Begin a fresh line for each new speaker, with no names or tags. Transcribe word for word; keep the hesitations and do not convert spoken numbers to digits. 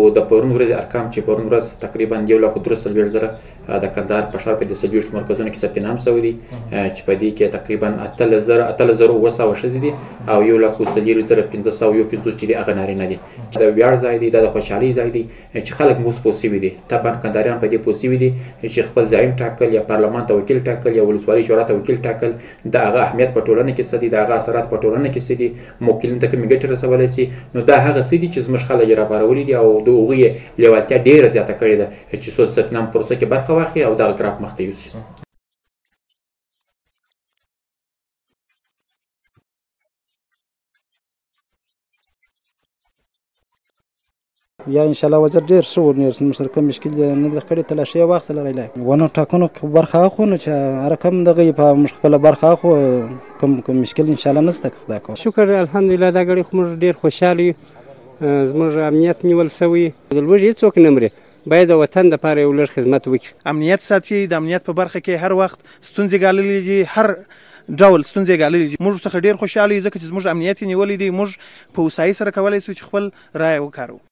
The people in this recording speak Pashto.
د پرون ورځې ارقام چې پرون ورځ تقریبا یو لک درې څلوېښت زره د کندهار په ښار په دې څلوېښتو مرکزونو کې ثبت نام شوي دي چې په دې کې تقریبا اتلس زره اتلس زره اووه سوه ښځې دي او یو لک څلېرویشت زره پنځه سوه یو پنځوس چې دي هغه نارینه دي. د ویاړ ځای دی، دا د خوشحالۍ ځای دی چې خلک اوس پوه سوي دي. طبعا کندهاریان په دې پوه سوي دي چې خپل زعیم ټاکل یا پارلمان ته وکیل ټاکل یا ولسوالۍ شورا ته وکیل ټاکل د هغه اهمیت په ټولنه کې څه دي، د هغه اثرات په ټولنه کې څه دي، موکلینو ته کومې ګټې رسولی شي. نو دا هغه څه دي چې زموږ خلک یې راپارولي دي او د هغوی یې لیوالتیا ډېره زیاته کړې ده چې څو ثبت نام پروسه کې برخه واخلي او دغه ګراف مخته یوسي.
یا انشاءالله وضع ډېر ښه و، موږ سره کوم مشکل نه دی کړی. تلاشي یې واخیستله رایله ونه ټاکنو برخه اخلو نو چې هر کم دغه یې په موږ خپله برخه اخلو، کوم کوم مشکل انشاءالله نشته. خدای کوه
شکر الحمدلله دا ګړی خو موږ ډېر خوشحاله یو. زموږ امنیت نیول سوی، د لوږې هېڅوک نه مري، باید د وطن دپاره یو لږ خدمت وکړي.
امنیت ساتي، د امنیت په برخه کې هر وخت ستونزې ګاللې دي، هر ډول ستونزې ګاللې دي. موږ څخه ډېر خوشحاله یو ځکه چې زموږ امنیت یې نیولی دی. موږ په هوسایي سره کولی شو چې خپل رایه وکاروو.